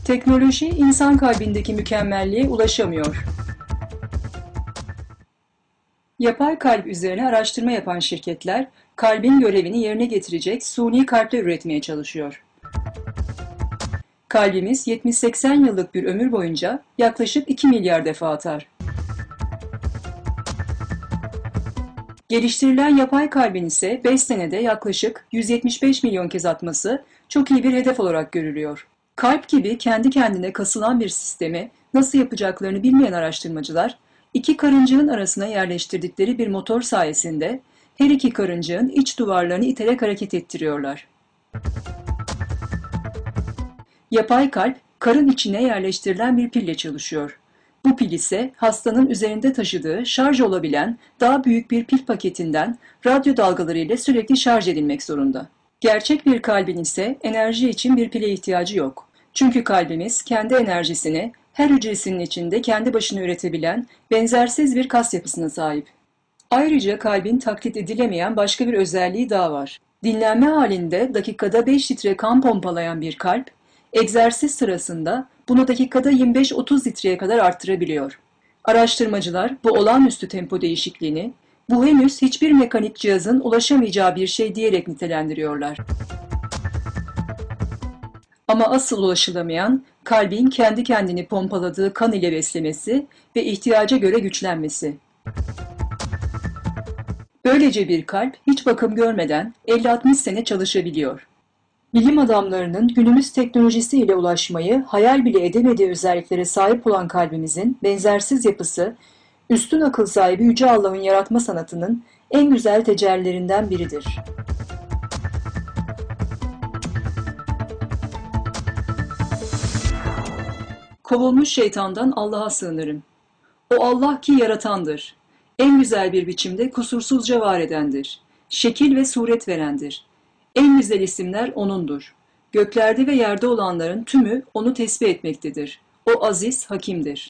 Teknoloji insan kalbindeki mükemmelliğe ulaşamıyor. Yapay kalp üzerine araştırma yapan şirketler, kalbin görevini yerine getirecek suni kalpler üretmeye çalışıyor. Kalbimiz 70-80 yıllık bir ömür boyunca yaklaşık 2 milyar defa atar. Geliştirilen yapay kalbin ise 5 senede yaklaşık 175 milyon kez atması çok iyi bir hedef olarak görülüyor. Kalp gibi kendi kendine kasılan bir sistemi nasıl yapacaklarını bilmeyen araştırmacılar, iki karıncığın arasına yerleştirdikleri bir motor sayesinde her iki karıncığın iç duvarlarını iterek hareket ettiriyorlar. Yapay kalp, karın içine yerleştirilen bir pille çalışıyor. Bu pil ise hastanın üzerinde taşıdığı şarj olabilen daha büyük bir pil paketinden radyo dalgaları ile sürekli şarj edilmek zorunda. Gerçek bir kalbin ise enerji için bir pile ihtiyacı yok. Çünkü kalbimiz kendi enerjisini her hücresinin içinde kendi başına üretebilen benzersiz bir kas yapısına sahip. Ayrıca kalbin taklit edilemeyen başka bir özelliği daha var. Dinlenme halinde dakikada 5 litre kan pompalayan bir kalp, egzersiz sırasında bunu dakikada 25-30 litreye kadar arttırabiliyor. Araştırmacılar bu olağanüstü tempo değişikliğini, bu henüz hiçbir mekanik cihazın ulaşamayacağı bir şey diyerek nitelendiriyorlar. Ama asıl ulaşılamayan, kalbin kendi kendini pompaladığı kan ile beslemesi ve ihtiyaca göre güçlenmesi. Böylece bir kalp hiç bakım görmeden 50-60 sene çalışabiliyor. Bilim adamlarının günümüz teknolojisiyle ulaşmayı hayal bile edemediği özelliklere sahip olan kalbimizin benzersiz yapısı, üstün akıl sahibi Yüce Allah'ın yaratma sanatının en güzel tecellilerinden biridir. Kovulmuş şeytandan Allah'a sığınırım. O Allah ki yaratandır. En güzel bir biçimde kusursuzca var edendir. Şekil ve suret verendir. En güzel isimler O'nundur. Göklerde ve yerde olanların tümü O'nu tesbih etmektedir. O aziz, hakimdir.